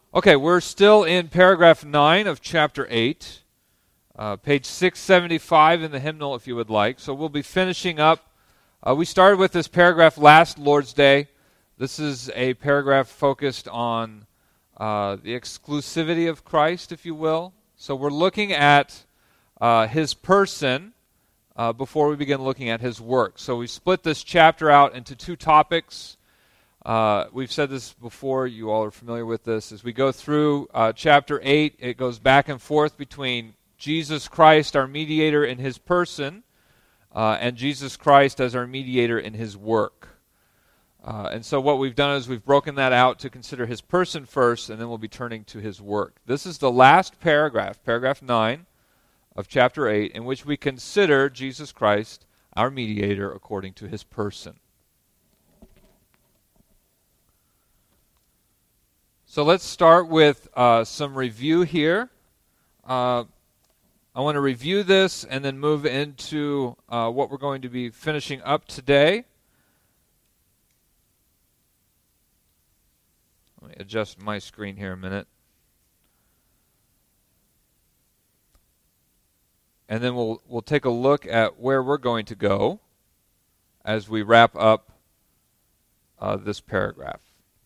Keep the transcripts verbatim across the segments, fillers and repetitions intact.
Okay, we're still in paragraph nine of chapter eight, uh, page six seventy-five in the hymnal if you would like. So we'll be finishing up. Uh, we started with this paragraph last Lord's Day. This is a paragraph focused on uh, the exclusivity of Christ, if you will. So we're looking at uh, his person uh, before we begin looking at his work. So we split this chapter out into two topics. Uh, we've said this before, you all are familiar with this. As we go through uh, chapter eight, it goes back and forth between Jesus Christ, our mediator in his person, uh, and Jesus Christ as our mediator in his work. Uh, and so what we've done is we've broken that out to consider his person first, and then we'll be turning to his work. This is the last paragraph, paragraph nine of chapter eight, in which we consider Jesus Christ, our mediator, according to his person. So let's start with uh, some review here. Uh, I want to review this and then move into uh, what we're going to be finishing up today. Let me adjust my screen here a minute. And then we'll we'll take a look at where we're going to go as we wrap up uh, this paragraph.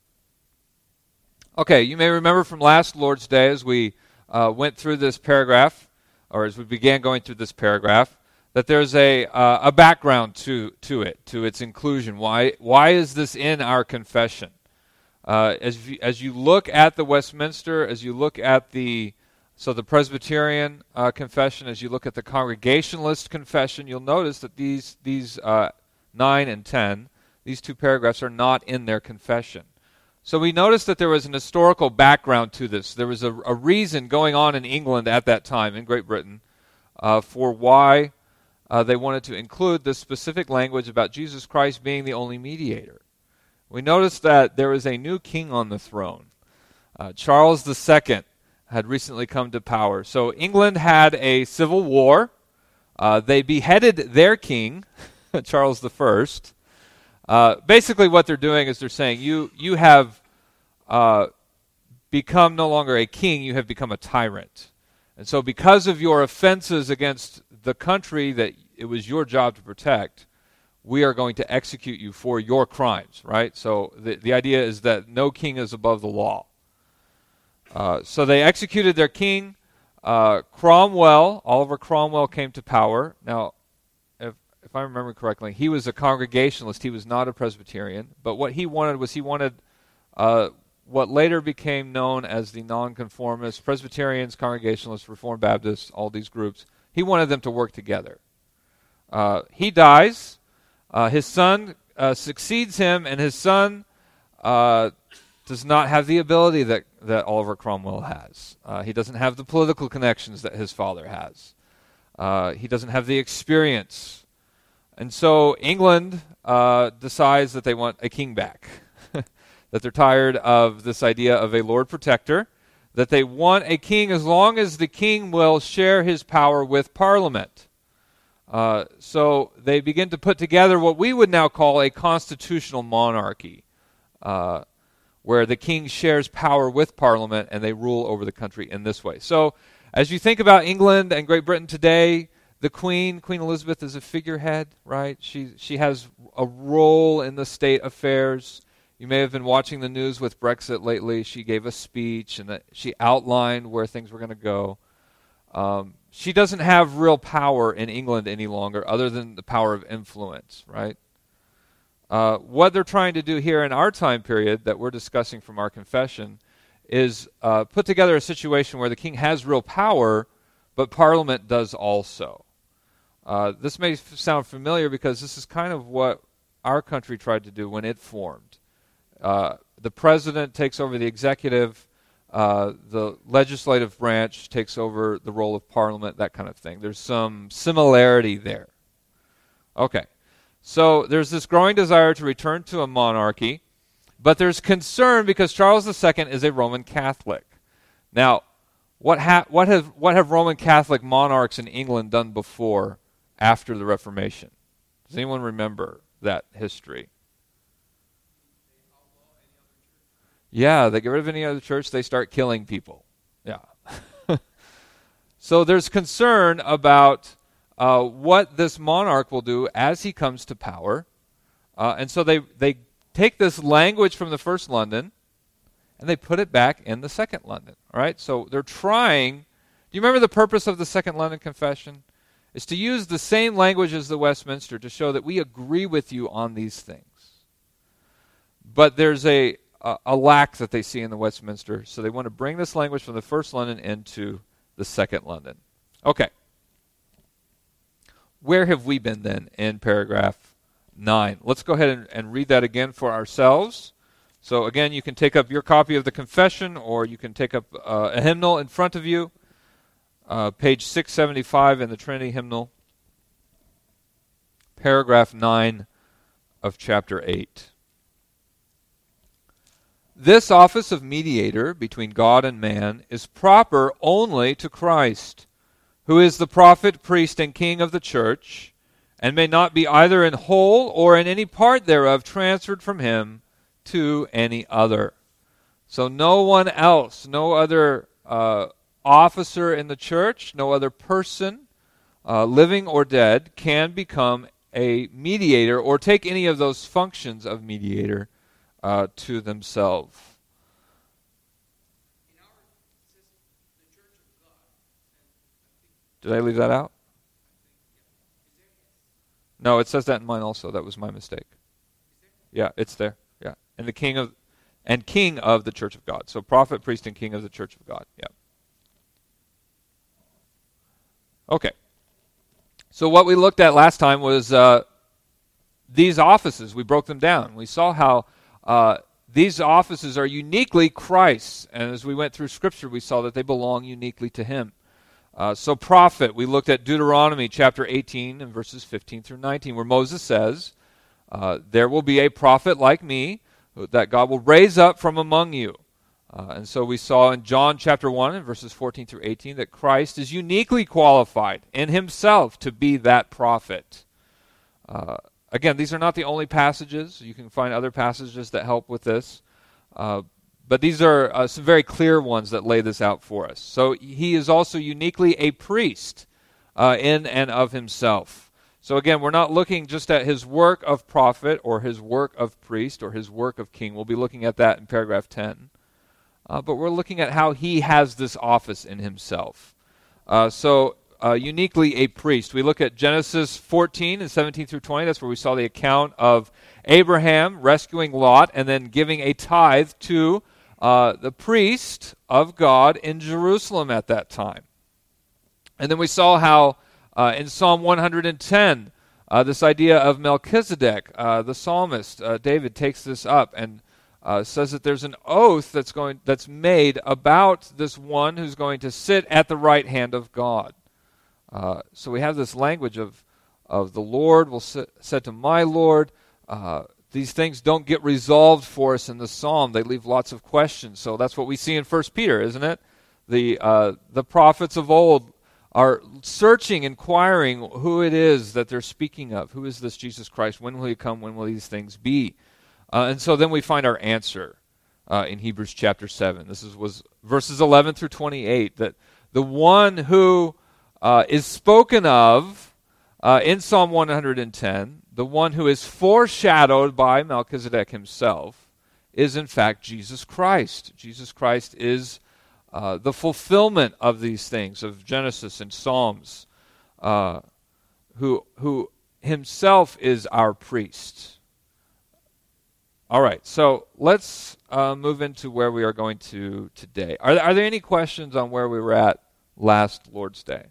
Okay, you may remember from last Lord's Day as we uh, went through this paragraph, or as we began going through this paragraph, that there's a uh, a background to to it, to its inclusion. Why why is this in our confession? Uh, as you, as you look at the Westminster, as you look at the so the Presbyterian uh, confession, as you look at the Congregationalist confession, you'll notice that these these uh, nine and ten, these two paragraphs are not in their confession. So we noticed that there was an historical background to this. There was a, a reason going on in England at that time, in Great Britain, uh, for why uh, they wanted to include this specific language about Jesus Christ being the only mediator. We noticed that there was a new king on the throne. Uh, Charles the Second had recently come to power. So England had a civil war. Uh, they beheaded their king, Charles the First. Uh, basically what they're doing is they're saying, you you have uh, become no longer a king, you have become a tyrant. And so because of your offenses against the country that it was your job to protect, we are going to execute you for your crimes, right? So the, the idea is that no king is above the law. Uh, so they executed their king. Uh, Cromwell, Oliver Cromwell came to power. Now, if I remember correctly, he was a Congregationalist. He was not a Presbyterian. But what he wanted was he wanted uh, what later became known as the Nonconformists, Presbyterians, Congregationalists, Reformed Baptists, all these groups. He wanted them to work together. Uh, he dies. Uh, his son uh, succeeds him, and his son uh, does not have the ability that, that Oliver Cromwell has. Uh, he doesn't have the political connections that his father has. Uh, he doesn't have the experience. And so England uh, decides that they want a king back, that they're tired of this idea of a Lord Protector, that they want a king as long as the king will share his power with Parliament. Uh, so they begin to put together what we would now call a constitutional monarchy, uh, where the king shares power with Parliament and they rule over the country in this way. So as you think about England and Great Britain today, the Queen, Queen Elizabeth, is a figurehead, right? She she has a role in the state affairs. You may have been watching the news with Brexit lately. She gave a speech and that she outlined where things were going to go. Um, she doesn't have real power in England any longer other than the power of influence, right? Uh, what they're trying to do here in our time period that we're discussing from our confession is uh, put together a situation where the king has real power, but Parliament does also. Uh, this may f- sound familiar because this is kind of what our country tried to do when it formed. Uh, the president takes over the executive, uh, the legislative branch takes over the role of Parliament, that kind of thing. There's some similarity there. Okay, so there's this growing desire to return to a monarchy, but there's concern because Charles the Second is a Roman Catholic. Now, what, ha- what, have, what have Roman Catholic monarchs in England done before, after the Reformation? Does anyone remember that history? Yeah, they get rid of any other church, they start killing people. Yeah. So there's concern about uh, what this monarch will do as he comes to power. Uh, and so they, they take this language from the First London and they put it back in the Second London. All right? So they're trying. Do you remember the purpose of the Second London Confession? It's to use the same language as the Westminster to show that we agree with you on these things. But there's a, a, a lack that they see in the Westminster, so they want to bring this language from the First London into the Second London. Okay. Where have we been then in paragraph nine? Let's go ahead and, and read that again for ourselves. So again, you can take up your copy of the confession, or you can take up uh, a hymnal in front of you. Uh, page six seventy-five in the Trinity Hymnal, paragraph nine of chapter eight. This office of mediator between God and man is proper only to Christ, who is the prophet, priest, and king of the church, and may not be either in whole or in any part thereof transferred from him to any other. So no one else, no other uh, officer in the church, no other person, uh, living or dead, can become a mediator or take any of those functions of mediator uh, to themselves. Did I leave that out? No, it says that in mine also. That was my mistake. Yeah, it's there. Yeah, and the king of, and king of the church of God. So prophet, priest, and king of the church of God. Yeah. Okay. So what we looked at last time was uh, these offices. We broke them down. We saw how uh, these offices are uniquely Christ's. And as we went through Scripture, we saw that they belong uniquely to him. Uh, so prophet, we looked at Deuteronomy chapter eighteen and verses fifteen through nineteen, where Moses says, uh, there will be a prophet like me that God will raise up from among you. Uh, and so we saw in John chapter one and verses fourteen through eighteen that Christ is uniquely qualified in himself to be that prophet. Uh, again, these are not the only passages. You can find other passages that help with this. Uh, but these are uh, some very clear ones that lay this out for us. So he is also uniquely a priest uh, in and of himself. So again, we're not looking just at his work of prophet or his work of priest or his work of king. We'll be looking at that in paragraph ten. Uh, but we're looking at how he has this office in himself. Uh, so, uh, uniquely a priest. We look at Genesis fourteen and seventeen through twenty. That's where we saw the account of Abraham rescuing Lot and then giving a tithe to uh, the priest of God in Jerusalem at that time. And then we saw how uh, in Psalm one hundred ten, uh, this idea of Melchizedek, uh, the psalmist, uh, David takes this up and Uh, says that there's an oath that's going that's made about this one who's going to sit at the right hand of God. Uh, so we have this language of of the Lord will sit, said to my Lord. Uh, these things don't get resolved for us in the psalm; they leave lots of questions. So that's what we see in First Peter, isn't it? The uh, the prophets of old are searching, inquiring who it is that they're speaking of. Who is this Jesus Christ? When will he come? When will these things be? Uh, and so then we find our answer uh, in Hebrews chapter seven. This is, was verses eleven through twenty-eight, that the one who uh, is spoken of uh, in Psalm one hundred ten, the one who is foreshadowed by Melchizedek himself, is in fact Jesus Christ. Jesus Christ is uh, the fulfillment of these things, of Genesis and Psalms, uh, who, who himself is our priest. All right, so let's uh, move into where we are going to today. Are, are there any questions on where we were at last Lord's Day?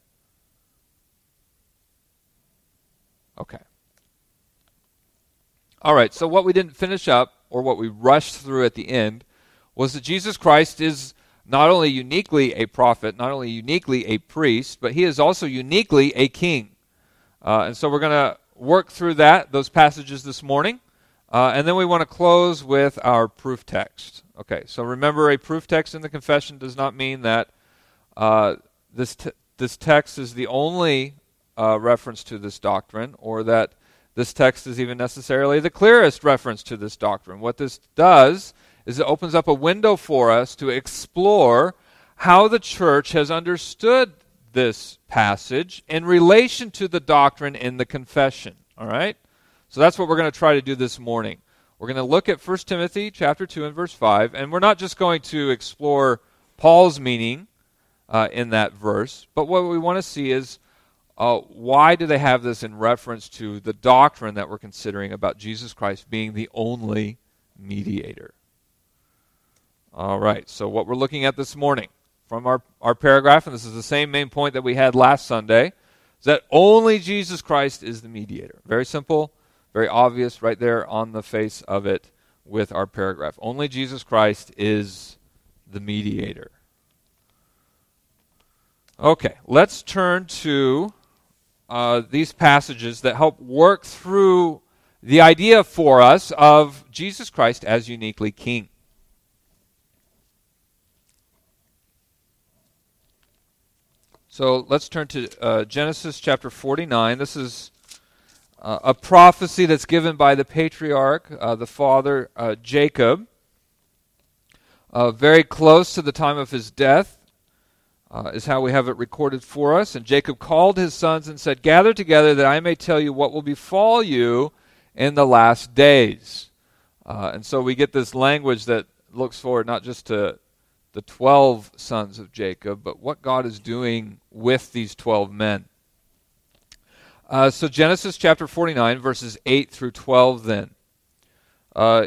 Okay. All right, so what we didn't finish up, or what we rushed through at the end, was that Jesus Christ is not only uniquely a prophet, not only uniquely a priest, but he is also uniquely a king. Uh, and so we're going to work through that, those passages this morning. Uh, and then we want to close with our proof text. Okay, so remember, a proof text in the confession does not mean that uh, this t- this text is the only uh, reference to this doctrine, or that this text is even necessarily the clearest reference to this doctrine. What this does is it opens up a window for us to explore how the church has understood this passage in relation to the doctrine in the confession. All right? So that's what we're going to try to do this morning. We're going to look at First Timothy chapter two and verse five, and we're not just going to explore Paul's meaning uh, in that verse, but what we want to see is uh, why do they have this in reference to the doctrine that we're considering about Jesus Christ being the only mediator. All right, so what we're looking at this morning from our, our paragraph, and this is the same main point that we had last Sunday, is that only Jesus Christ is the mediator. Very simple, very obvious right there on the face of it with our paragraph. Only Jesus Christ is the mediator. Okay, let's turn to uh, these passages that help work through the idea for us of Jesus Christ as uniquely king. So let's turn to uh, Genesis chapter forty-nine. This is uh, a prophecy that's given by the patriarch, uh, the father, uh, Jacob, uh, very close to the time of his death, uh, is how we have it recorded for us. And Jacob called his sons and said, "Gather together that I may tell you what will befall you in the last days." Uh, and so we get this language that looks forward not just to the twelve sons of Jacob, but what God is doing with these twelve men. Uh, so Genesis chapter forty-nine, verses eight through twelve then. Uh,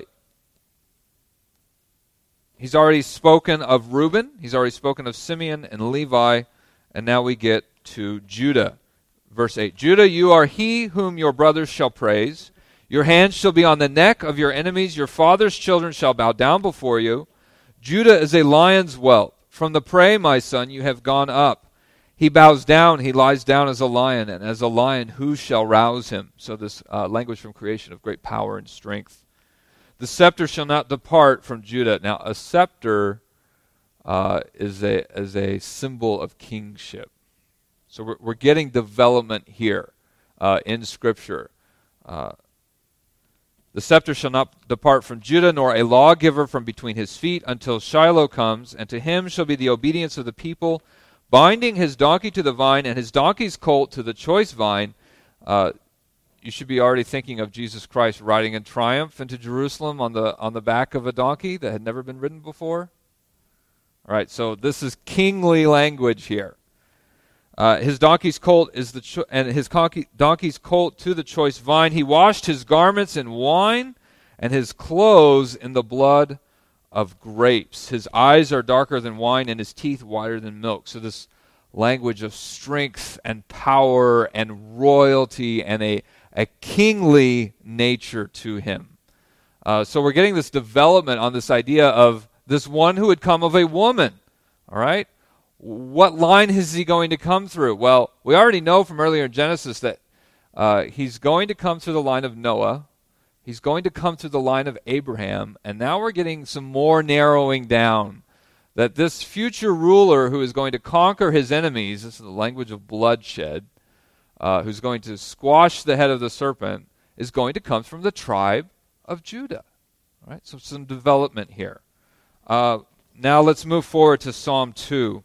he's already spoken of Reuben, he's already spoken of Simeon and Levi, and now we get to Judah. Verse eight, "Judah, you are he whom your brothers shall praise. Your hands shall be on the neck of your enemies. Your father's children shall bow down before you. Judah is a lion's whelp. From the prey, my son, you have gone up. He bows down, he lies down as a lion, and as a lion, who shall rouse him?" So this uh, language from creation of great power and strength. "The scepter shall not depart from Judah." Now, a scepter uh, is a is a symbol of kingship. So we're, we're getting development here uh, in Scripture. Uh, The scepter shall not depart from Judah, nor a lawgiver from between his feet, until Shiloh comes, and to him shall be the obedience of the people, binding his donkey to the vine, and his donkey's colt to the choice vine. Uh, you should be already thinking of Jesus Christ riding in triumph into Jerusalem on the on the back of a donkey that had never been ridden before. All right, so this is kingly language here. Uh, his donkey's colt is the cho- and his conky- donkey's colt to the choice vine. He washed his garments in wine, and his clothes in the blood of grapes. His eyes are darker than wine, and his teeth whiter than milk. So this language of strength and power and royalty and a a kingly nature to him. Uh, so we're getting this development on this idea of this one who would come of a woman. All right. What line is he going to come through? Well, we already know from earlier in Genesis that uh, he's going to come through the line of Noah. He's going to come through the line of Abraham. And now we're getting some more narrowing down. That this future ruler who is going to conquer his enemies, this is the language of bloodshed, uh, who's going to squash the head of the serpent, is going to come from the tribe of Judah. All right, so some development here. Uh, now let's move forward to Psalm two.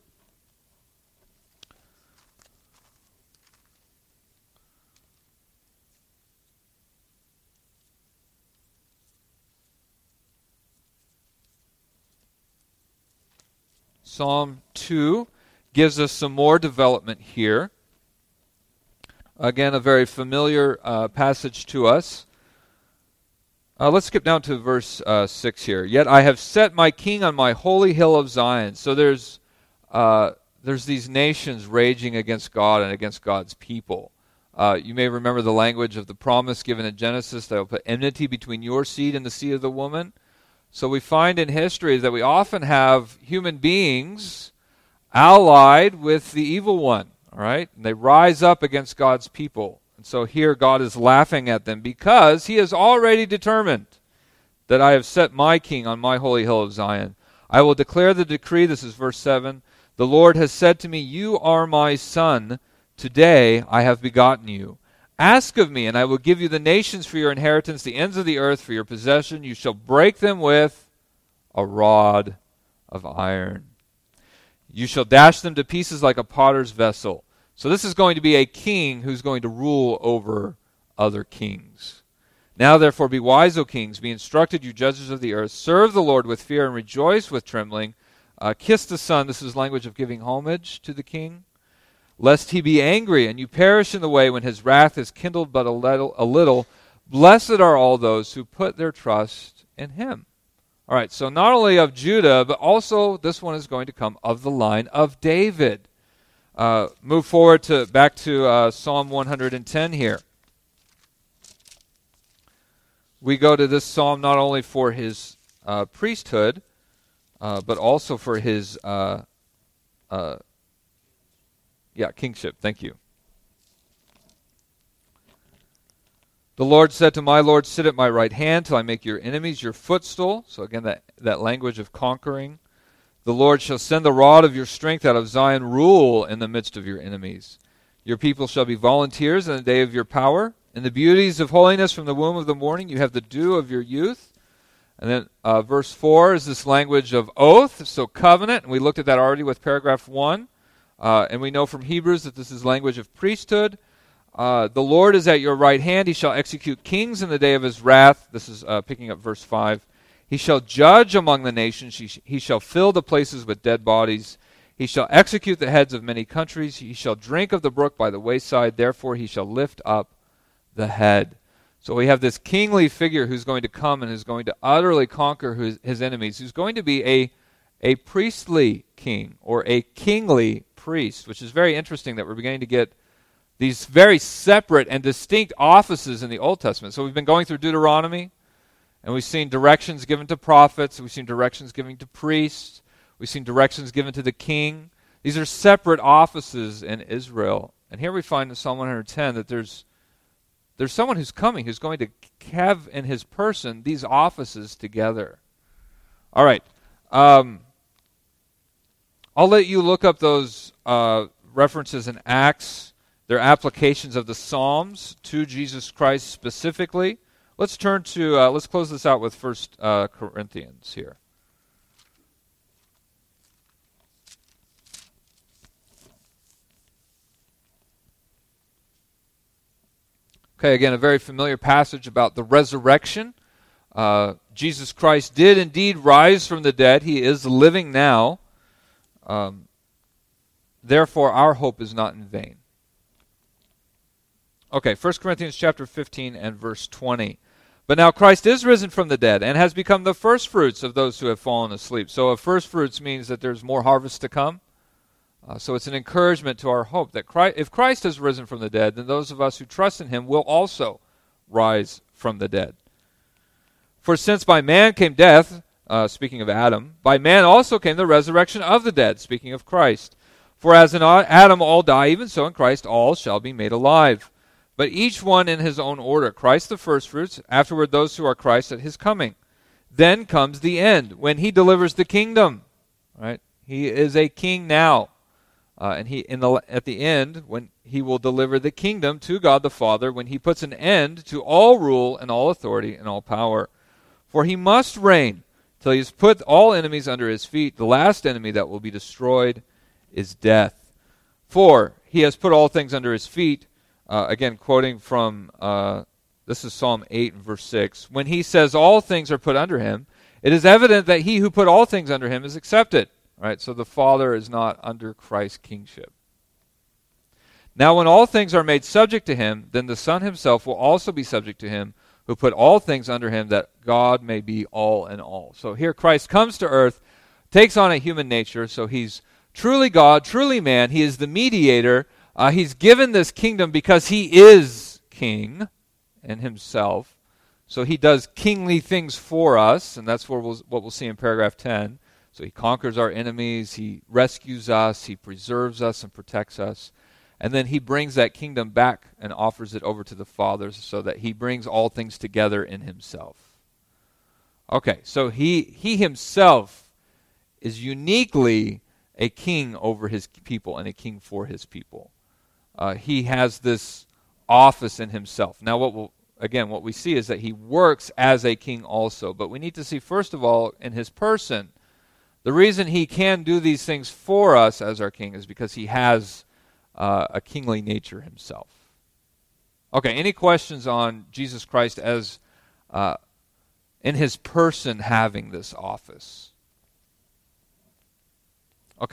Psalm two gives us some more development here. Again, a very familiar uh, passage to us. Uh, let's skip down to verse uh, six here. "Yet I have set my king on my holy hill of Zion." So there's uh, there's these nations raging against God and against God's people. Uh, you may remember the language of the promise given in Genesis that I will put enmity between your seed and the seed of the woman. So we find in history that we often have human beings allied with the evil one, all right? And they rise up against God's people. And so here God is laughing at them because he has already determined that I have set my king on my holy hill of Zion. "I will declare the decree," this is verse seven, "The Lord has said to me, you are my son. Today I have begotten you. Ask of me, and I will give you the nations for your inheritance, the ends of the earth for your possession. You shall break them with a rod of iron. You shall dash them to pieces like a potter's vessel. So this is going to be a king who's going to rule over other kings. Now therefore be wise, O kings, be instructed, you judges of the earth. Serve the Lord with fear and rejoice with trembling. Uh, kiss the Son. This is language of giving homage to the king. Lest he be angry and you perish in the way when his wrath is kindled but a little, a little. Blessed are all those who put their trust in him. All right, so not only of Judah, but also this one is going to come of the line of David. Uh, move forward to back to uh, Psalm one hundred ten here. We go to this psalm not only for his uh, priesthood, uh, but also for his uh, uh, yeah kingship. Thank you. The Lord said to my Lord, sit at my right hand till I make your enemies your footstool. So again, that, that language of conquering. The Lord shall send the rod of your strength out of Zion, rule in the midst of your enemies. Your people shall be volunteers in the day of your power. In the beauties of holiness from the womb of the morning, you have the dew of your youth. And then uh, verse four is this language of oath, so covenant. And we looked at that already with paragraph one. Uh, and we know from Hebrews that this is language of priesthood. Uh, the Lord is at your right hand. He shall execute kings in the day of his wrath. This is uh, picking up verse five. He shall judge among the nations. He, sh- he shall fill the places with dead bodies. He shall execute the heads of many countries. He shall drink of the brook by the wayside. Therefore he shall lift up the head. So we have this kingly figure who's going to come and is going to utterly conquer his, his enemies, who's going to be a, a priestly king or a kingly priest, which is very interesting that we're beginning to get these very separate and distinct offices in the Old Testament. So we've been going through Deuteronomy, and we've seen directions given to prophets, we've seen directions given to priests, we've seen directions given to the king. These are separate offices in Israel. And here we find in Psalm one hundred ten that there's there's someone who's coming who's going to have in his person these offices together. All right. Um, I'll let you look up those uh, references in Acts. They're applications of the Psalms to Jesus Christ specifically. Let's turn to, uh, let's close this out with First uh, Corinthians here. Okay, again, a very familiar passage about the resurrection. Uh, Jesus Christ did indeed rise from the dead. He is living now. Um, therefore, our hope is not in vain. Okay, First Corinthians chapter fifteen and verse twenty. But now Christ is risen from the dead and has become the firstfruits of those who have fallen asleep. So a firstfruits means that there's more harvest to come. Uh, so it's an encouragement to our hope that Christ, if Christ has risen from the dead, then those of us who trust in him will also rise from the dead. For since by man came death, uh, speaking of Adam, by man also came the resurrection of the dead, speaking of Christ. For as in Adam all die, even so in Christ all shall be made alive. But each one in his own order. Christ the firstfruits, afterward those who are Christ at his coming. Then comes the end, when he delivers the kingdom. Right? He is a king now. Uh, and he in the at the end, when he will deliver the kingdom to God the Father, when he puts an end to all rule and all authority and all power. For he must reign till he has put all enemies under his feet. The last enemy that will be destroyed is death. For he has put all things under his feet. Uh, again, quoting from, uh, this is Psalm eight and verse six. When he says all things are put under him, it is evident that he who put all things under him is accepted. Right? So the Father is not under Christ's kingship. Now when all things are made subject to him, then the Son himself will also be subject to him who put all things under him, that God may be all in all. So here Christ comes to earth, takes on a human nature, so he's truly God, truly man. He is the mediator. Uh, he's given this kingdom because he is king in himself. So he does kingly things for us, and that's what we'll, what we'll see in paragraph ten. So he conquers our enemies, he rescues us, he preserves us and protects us. And then he brings that kingdom back and offers it over to the Father so that he brings all things together in himself. Okay, so he he himself is uniquely a king over his people and a king for his people. Uh, he has this office in himself. Now, what we'll again, what we see is that he works as a king also. But we need to see, first of all, in his person, the reason he can do these things for us as our king is because he has uh, a kingly nature himself. Okay, any questions on Jesus Christ as uh, in his person having this office? Okay.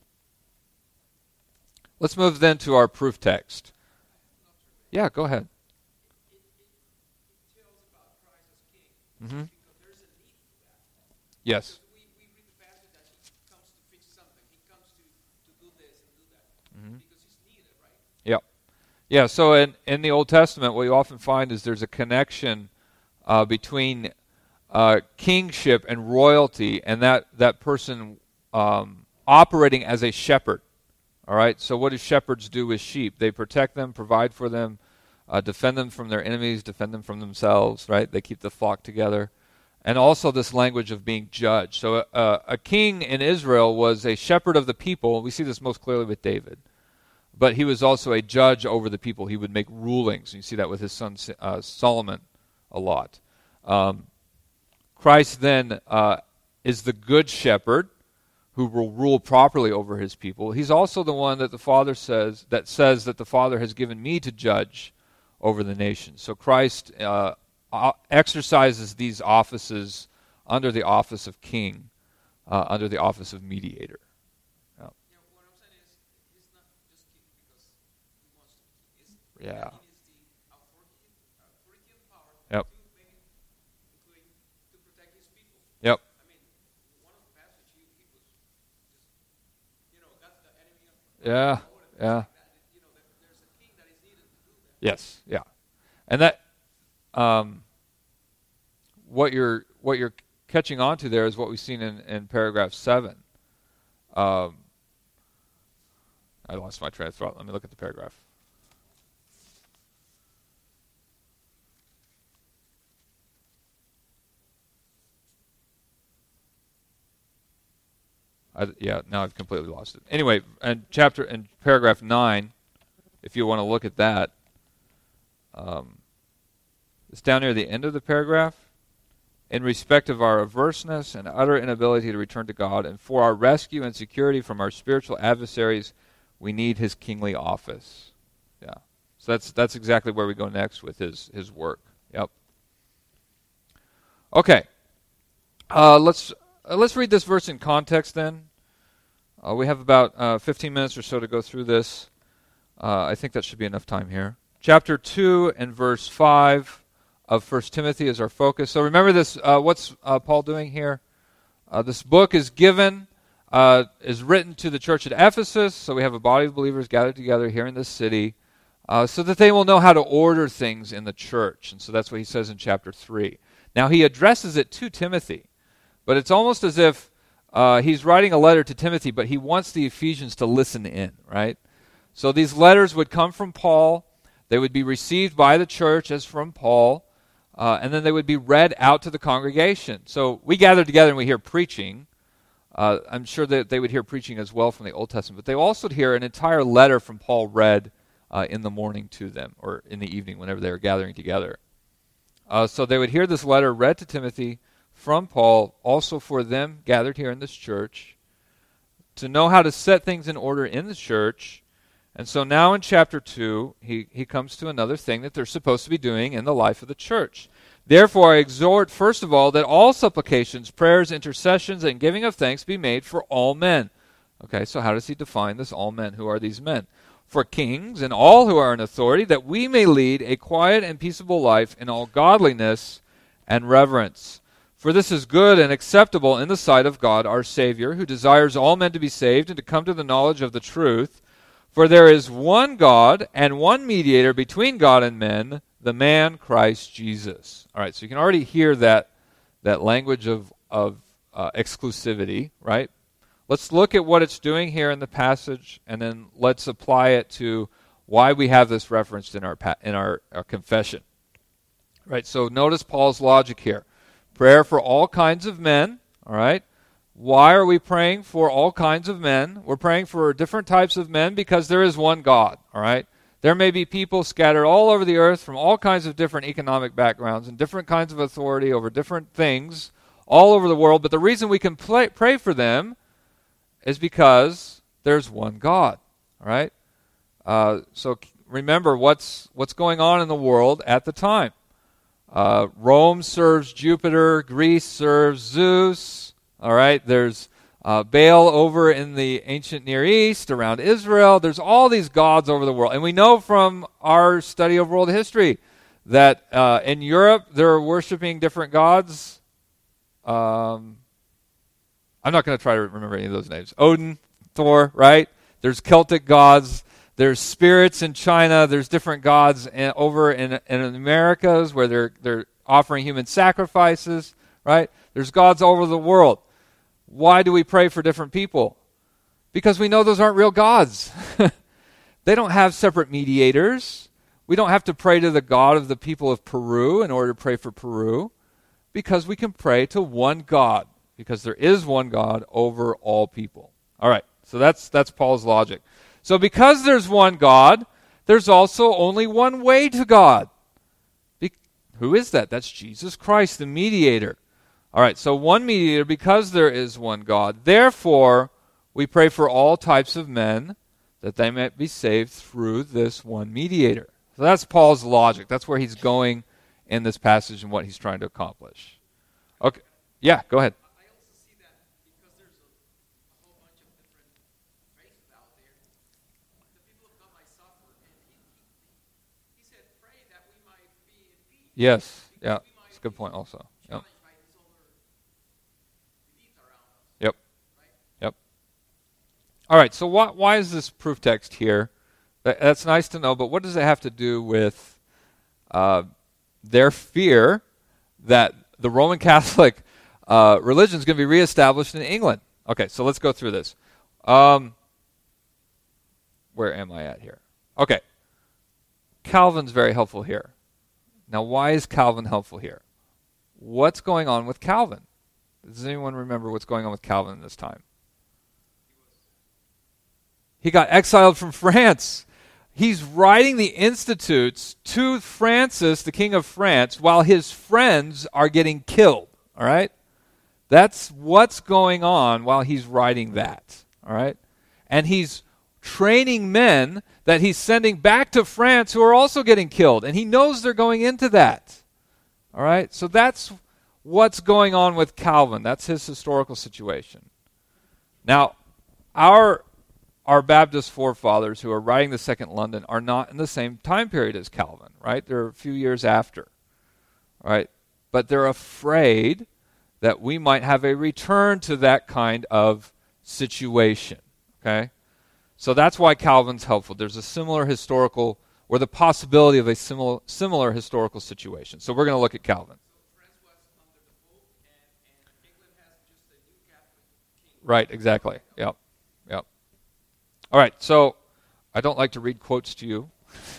Let's move then to our proof text. Yeah, go ahead. It, it, it tells about Christ as king. Mm-hmm. Because there's a need for that. Yes. Because we, we read the passage that he comes to fix something. He comes to, to do this and do that. Mm-hmm. Because he's needed, right? Yep. Yeah, so in, in the Old Testament, what you often find is there's a connection uh, between uh, kingship and royalty, and that, that person um, operating as a shepherd. All right, so what do shepherds do with sheep? They protect them, provide for them, uh, defend them from their enemies, defend them from themselves, right? They keep the flock together. And also this language of being judged. So uh, a king in Israel was a shepherd of the people. We see this most clearly with David. But he was also a judge over the people. He would make rulings. You see that with his son uh, Solomon a lot. Um, Christ then uh, is the good shepherd who will rule properly over his people. He's also the one that the Father says, that says that the Father has given me to judge over the nations. So Christ uh, exercises these offices under the office of king, uh, under the office of mediator. Yeah, what I'm saying is, he's not just king because he wants to be king. He's, Yeah. He needs the authority, authority and power Yep. to make it, including to protect his people. Yep. I mean, one of the passages, he, he was just, you know, got the enemy of Yeah. Yeah. like that. You know, there, there's a king that is needed to do that. Yes. Yeah. And that, um, what you're what you're catching on to there is what we've seen in, in paragraph seven. Um, I lost my train of thought. Let me look at the paragraph. I, yeah, now I've completely lost it. Anyway, and chapter and paragraph nine, if you want to look at that, um, it's down near the end of the paragraph. In respect of our averseness and utter inability to return to God, and for our rescue and security from our spiritual adversaries, we need his kingly office. Yeah. So that's that's exactly where we go next with his his work. Yep. Okay. Uh, let's uh, let's read this verse in context then. Uh, we have about uh, fifteen minutes or so to go through this. Uh, I think that should be enough time here. Chapter two and verse five of First Timothy is our focus. So remember this, uh, what's uh, Paul doing here? Uh, this book is given, uh, is written to the church at Ephesus, so we have a body of believers gathered together here in this city, uh, so that they will know how to order things in the church. And so that's what he says in chapter three. Now he addresses it to Timothy, but it's almost as if uh, he's writing a letter to Timothy, but he wants the Ephesians to listen in, right? So these letters would come from Paul. They would be received by the church as from Paul. Uh, and then they would be read out to the congregation. So we gather together and we hear preaching. Uh, I'm sure that they would hear preaching as well from the Old Testament. But they also hear an entire letter from Paul read uh, in the morning to them, or in the evening whenever they were gathering together. Uh, so they would hear this letter read to Timothy from Paul, also for them gathered here in this church, to know how to set things in order in the church. And so now in chapter two, he, he comes to another thing that they're supposed to be doing in the life of the church. Therefore, I exhort, first of all, that all supplications, prayers, intercessions, and giving of thanks be made for all men. Okay, so how does he define this all men? Who are these men? For kings and all who are in authority, that we may lead a quiet and peaceable life in all godliness and reverence. For this is good and acceptable in the sight of God our Savior, who desires all men to be saved and to come to the knowledge of the truth. For there is one God and one mediator between God and men, the man Christ Jesus. All right, so you can already hear that that language of, of uh, exclusivity, right? Let's look at what it's doing here in the passage, and then let's apply it to why we have this referenced in our pa- in our, our confession. Right, so notice Paul's logic here. Prayer for all kinds of men, all right? Why are we praying for all kinds of men? We're praying for different types of men because there is one God, all right? There may be people scattered all over the earth from all kinds of different economic backgrounds and different kinds of authority over different things all over the world. But the reason we can play, pray for them is because there's one God. All right? Uh, so remember what's what's going on in the world at the time. Uh, Rome serves Jupiter. Greece serves Zeus. All right? There's uh, Baal over in the ancient Near East around Israel. There's all these gods over the world. And we know from our study of world history that uh, in Europe they're worshiping different gods. Um, I'm not going to try to remember any of those names. Odin, Thor, right? There's Celtic gods. There's spirits in China. There's different gods in, over in, in the Americas where they're they're offering human sacrifices, right? There's gods all over the world. Why do we pray for different people? Because we know those aren't real gods. They don't have separate mediators. We don't have to pray to the God of the people of Peru in order to pray for Peru, because we can pray to one God, because there is one God over all people. All right, so that's that's Paul's logic. So because there's one God, there's also only one way to God. Be- who is that? That's Jesus Christ, the mediator. All right, so one mediator because there is one God. Therefore, we pray for all types of men that they might be saved through this one mediator. So that's Paul's logic. That's where he's going in this passage and what he's trying to accomplish. Okay, yeah, go ahead. I also see that because there's a, a whole bunch of different faiths out there, the people of God might suffer. And he, he, he said, pray that we might be in peace. Yes, Because yeah, we might that's a good be point also. Yep. challenged by these other beliefs around us. Yep. Right? Yep. All right, so why, why is this proof text here? That, that's nice to know, but what does it have to do with uh, their fear that the Roman Catholic uh, religion is going to be reestablished in England? Okay, so let's go through this. Um, where am I at here? Okay. Calvin's very helpful here. Now, why is Calvin helpful here? What's going on with Calvin? Does anyone remember what's going on with Calvin this time? He got exiled from France. He's writing the Institutes to Francis, the King of France, while his friends are getting killed. All right? That's what's going on while he's writing that. All right? And he's training men that he's sending back to France who are also getting killed. And he knows they're going into that. All right? So that's what's going on with Calvin. That's his historical situation. Now, our our Baptist forefathers who are writing the Second London are not in the same time period as Calvin, right? They're a few years after, right? But they're afraid that we might have a return to that kind of situation, okay? So that's why Calvin's helpful. There's a similar historical, or the possibility of a similar similar historical situation. So we're going to look at Calvin. So France was under the Pope, and, and England has just a new Catholic king. Right, exactly. Yep, yep. All right, so I don't like to read quotes to you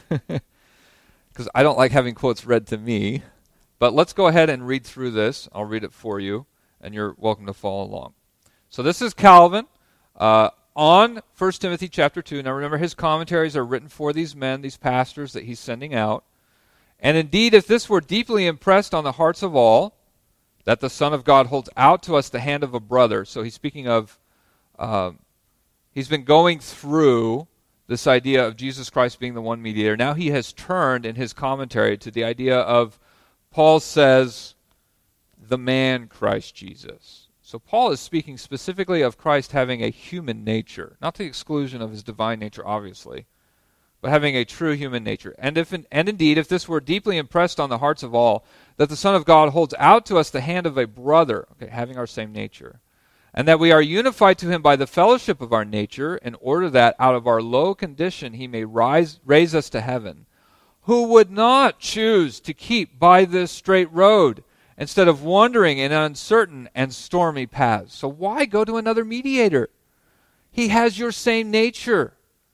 because I don't like having quotes read to me. But let's go ahead and read through this. I'll read it for you, and you're welcome to follow along. So this is Calvin uh, on First Timothy chapter two. Now remember, his commentaries are written for these men, these pastors that he's sending out. And indeed, if this were deeply impressed on the hearts of all, that the Son of God holds out to us the hand of a brother. So he's speaking of... Uh, He's been going through this idea of Jesus Christ being the one mediator. Now he has turned in his commentary to the idea of, Paul says, the man Christ Jesus. So Paul is speaking specifically of Christ having a human nature, not to the exclusion of his divine nature, obviously, but having a true human nature. And if, and indeed, if this were deeply impressed on the hearts of all, that the Son of God holds out to us the hand of a brother, okay, having our same nature, and that we are unified to him by the fellowship of our nature, in order that out of our low condition he may rise, raise us to heaven, who would not choose to keep by this straight road, instead of wandering in uncertain and stormy paths? So why go to another mediator? He has your same nature.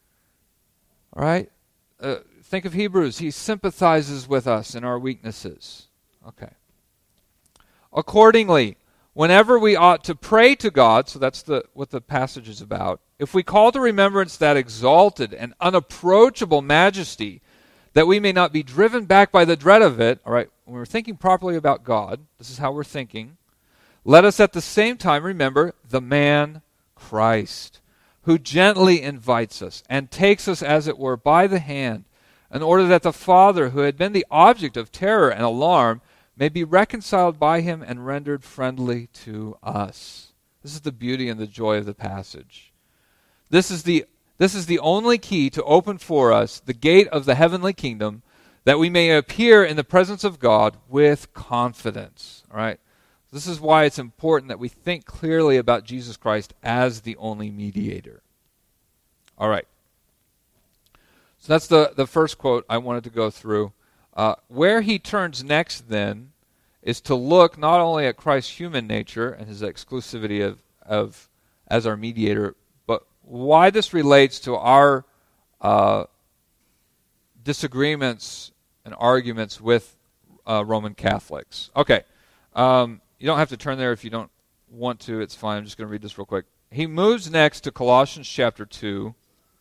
All right? Uh, think of Hebrews. He sympathizes with us in our weaknesses. Okay. Accordingly, Whenever we ought to pray to God, so that's the what the passage is about, if we call to remembrance that exalted and unapproachable majesty, that we may not be driven back by the dread of it, all right, when we're thinking properly about God, this is how we're thinking, let us at the same time remember the man Christ, who gently invites us and takes us, as it were, by the hand, in order that the Father, who had been the object of terror and alarm, may be reconciled by him and rendered friendly to us. This is the beauty and the joy of the passage. This is the, this is the only key to open for us the gate of the heavenly kingdom, that we may appear in the presence of God with confidence. All right? This is why it's important that we think clearly about Jesus Christ as the only mediator. All right. So that's the, the first quote I wanted to go through. Uh, where he turns next, then, is to look not only at Christ's human nature and his exclusivity of, of as our mediator, but why this relates to our uh, disagreements and arguments with uh, Roman Catholics. Okay, um, you don't have to turn there if you don't want to. It's fine. I'm just going to read this real quick. He moves next to Colossians chapter two.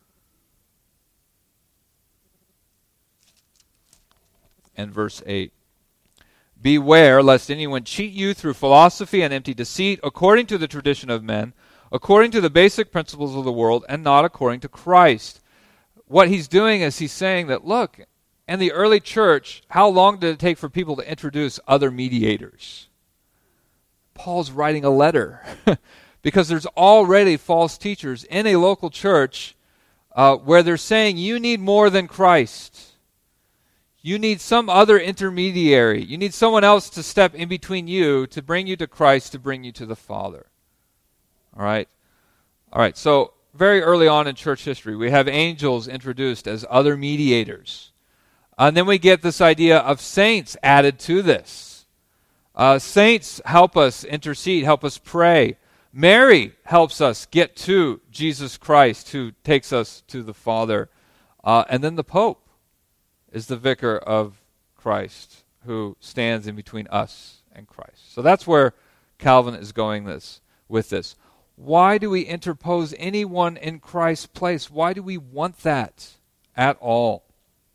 And verse eight. Beware lest anyone cheat you through philosophy and empty deceit, according to the tradition of men, according to the basic principles of the world, and not according to Christ. What he's doing is he's saying that, look, in the early church, how long did it take for people to introduce other mediators? Paul's writing a letter because there's already false teachers in a local church uh, where they're saying you need more than Christ. You need some other intermediary. You need someone else to step in between you to bring you to Christ, to bring you to the Father. All right? All right, so very early on in church history, we have angels introduced as other mediators. And then we get this idea of saints added to this. Uh, saints help us intercede, help us pray. Mary helps us get to Jesus Christ, who takes us to the Father. Uh, and then the Pope is the vicar of Christ, who stands in between us and Christ. So that's where Calvin is going this with this. Why do we interpose anyone in Christ's place? Why do we want that at all?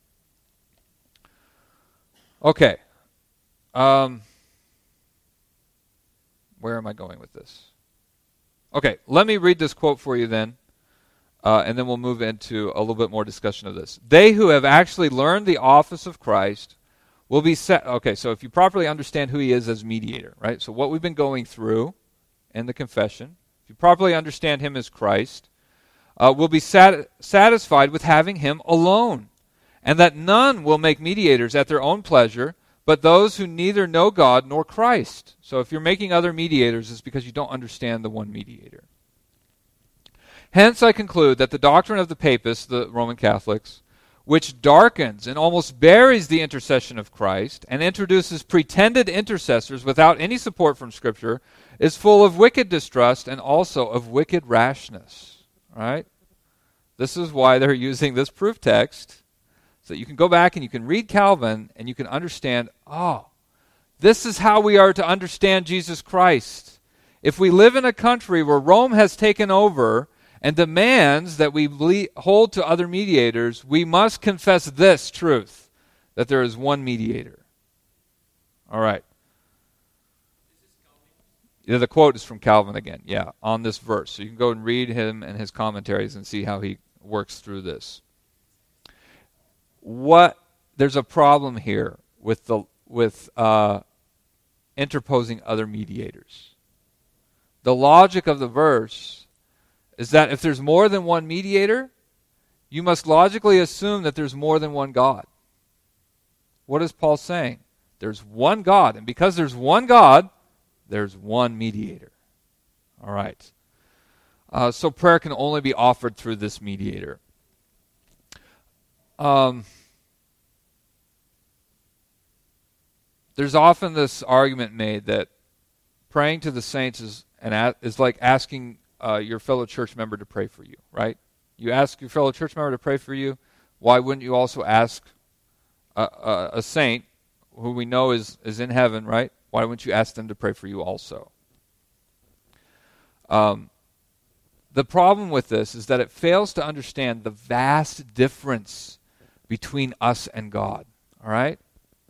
Okay. Um, where am I going with this? Okay, let me read this quote for you then. Uh, and then we'll move into a little bit more discussion of this. They who have actually learned the office of Christ will be set. Okay, so if you properly understand who he is as mediator, right? So what we've been going through in the confession, if you properly understand him as Christ, uh, will be sat- satisfied with having him alone, and that none will make mediators at their own pleasure, but those who neither know God nor Christ. So if you're making other mediators, it's because you don't understand the one mediator. Hence, I conclude that the doctrine of the papists, the Roman Catholics, which darkens and almost buries the intercession of Christ and introduces pretended intercessors without any support from Scripture, is full of wicked distrust and also of wicked rashness. Right? This is why they're using this proof text, so that you can go back and you can read Calvin and you can understand, oh, this is how we are to understand Jesus Christ. If we live in a country where Rome has taken over and demands that we ble- hold to other mediators, we must confess this truth, that there is one mediator. All right. Yeah, the quote is from Calvin again, yeah, on this verse. So you can go and read him and his commentaries and see how he works through this. What there's a problem here with the with uh, interposing other mediators. The logic of the verse is that if there's more than one mediator, you must logically assume that there's more than one God. What is Paul saying? There's one God, and because there's one God, there's one mediator. All right. Uh, so prayer can only be offered through this mediator. Um, there's often this argument made that praying to the saints is, an a, is like asking Uh, your fellow church member to pray for you, right? You ask your fellow church member to pray for you. Why wouldn't you also ask a, a, a saint who we know is, is in heaven, right? Why wouldn't you ask them to pray for you also? Um, the problem with this is that it fails to understand the vast difference between us and God. All right?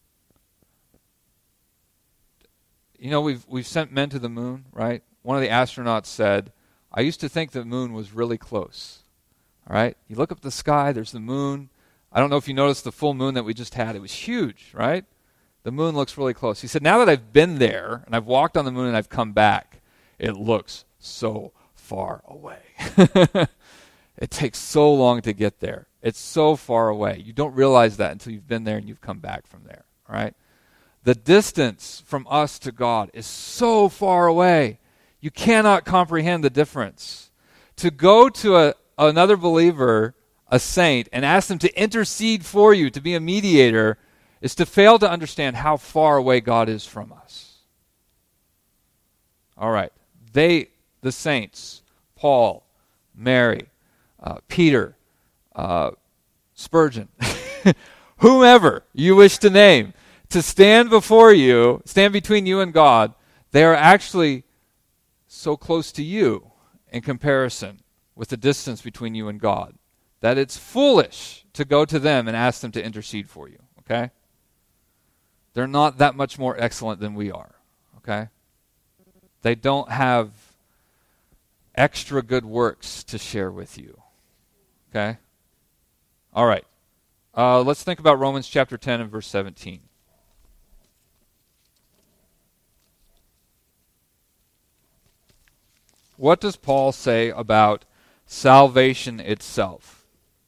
You know, we've we've sent men to the moon, right? One of the astronauts said, I used to think the moon was really close. All right? You look up the sky, there's the moon. I don't know if you noticed the full moon that we just had. It was huge, right? The moon looks really close. He said, now that I've been there and I've walked on the moon and I've come back, it looks so far away. It takes so long to get there. It's so far away. You don't realize that until you've been there and you've come back from there, all right? The distance from us to God is so far away. You cannot comprehend the difference. To go to a, another believer, a saint, and ask them to intercede for you, to be a mediator, is to fail to understand how far away God is from us. All right. They, the saints, Paul, Mary, uh, Peter, uh, Spurgeon, whomever you wish to name, to stand before you, stand between you and God, they are actually so close to you in comparison with the distance between you and God that it's foolish to go to them and ask them to intercede for you, okay? They're not that much more excellent than we are, okay? They don't have extra good works to share with you, okay? All right. Uh, let's think about Romans chapter ten and verse seventeen. What does Paul say about salvation itself?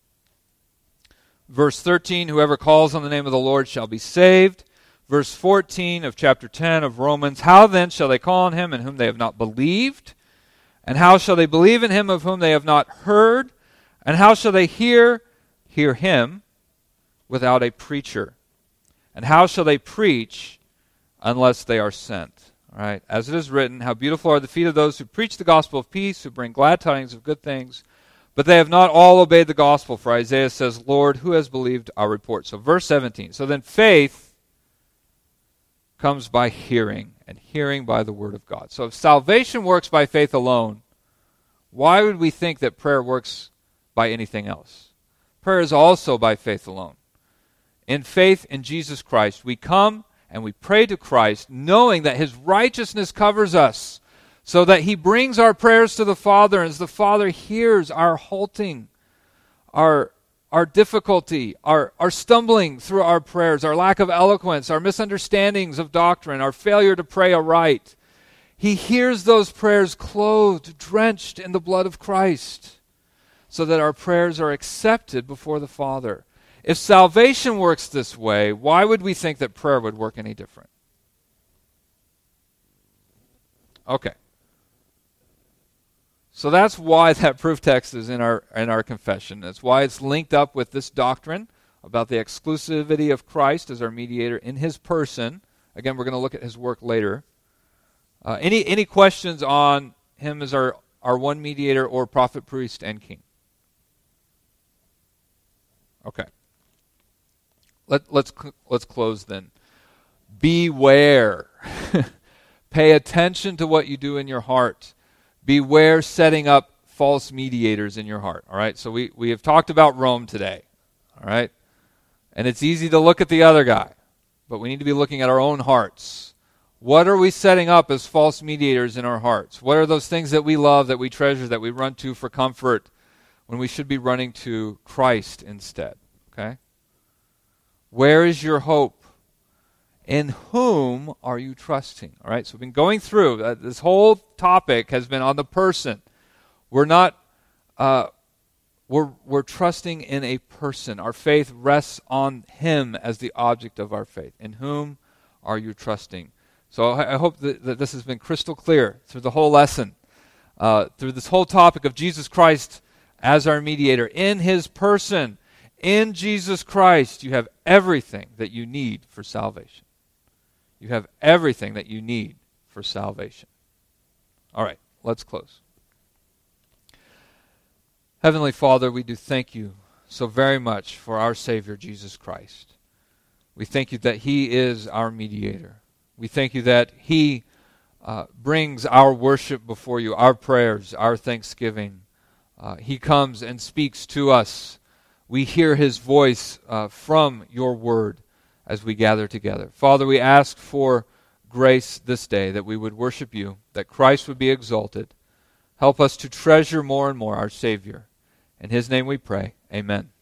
Verse thirteen, whoever calls on the name of the Lord shall be saved. Verse fourteen of chapter ten of Romans, how then shall they call on him in whom they have not believed? And how shall they believe in him of whom they have not heard? And how shall they hear, hear him without a preacher? And how shall they preach unless they are sent? All right. As it is written, how beautiful are the feet of those who preach the gospel of peace, who bring glad tidings of good things. But they have not all obeyed the gospel. For Isaiah says, Lord, who has believed our report? So verse seventeen. So then faith comes by hearing, and hearing by the word of God. So if salvation works by faith alone, why would we think that prayer works by anything else? Prayer is also by faith alone. In faith in Jesus Christ, we come and we pray to Christ, knowing that his righteousness covers us, so that he brings our prayers to the Father, and as the Father hears our halting, our our difficulty, our, our stumbling through our prayers, our lack of eloquence, our misunderstandings of doctrine, our failure to pray aright, he hears those prayers clothed, drenched in the blood of Christ, so that our prayers are accepted before the Father. If salvation works this way, why would we think that prayer would work any different? Okay. So that's why that proof text is in our in our confession. That's why it's linked up with this doctrine about the exclusivity of Christ as our mediator in his person. Again, we're going to look at his work later. Uh, any any questions on him as our, our one mediator or prophet, priest, and king? Okay. Let, let's let's close then. Beware. Pay attention to what you do in your heart. Beware setting up false mediators in your heart. All right? So we, we have talked about Rome today. All right? And it's easy to look at the other guy, but we need to be looking at our own hearts. What are we setting up as false mediators in our hearts? What are those things that we love, that we treasure, that we run to for comfort when we should be running to Christ instead? Okay? Where is your hope? In whom are you trusting? All right, so we've been going through. Uh, this whole topic has been on the person. We're not, uh, we're, we're trusting in a person. Our faith rests on him as the object of our faith. In whom are you trusting? So I, I hope that, that this has been crystal clear through the whole lesson, uh, through this whole topic of Jesus Christ as our mediator. In his person, in Jesus Christ, you have everything that you need for salvation. You have everything that you need for salvation. All right, let's close. Heavenly Father, we do thank you so very much for our Savior, Jesus Christ. We thank you that he is our mediator. We thank you that he uh, brings our worship before you, our prayers, our thanksgiving. Uh, he comes and speaks to us. We hear his voice uh, from your word as we gather together. Father, we ask for grace this day, that we would worship you, that Christ would be exalted. Help us to treasure more and more our Savior. In his name we pray. Amen.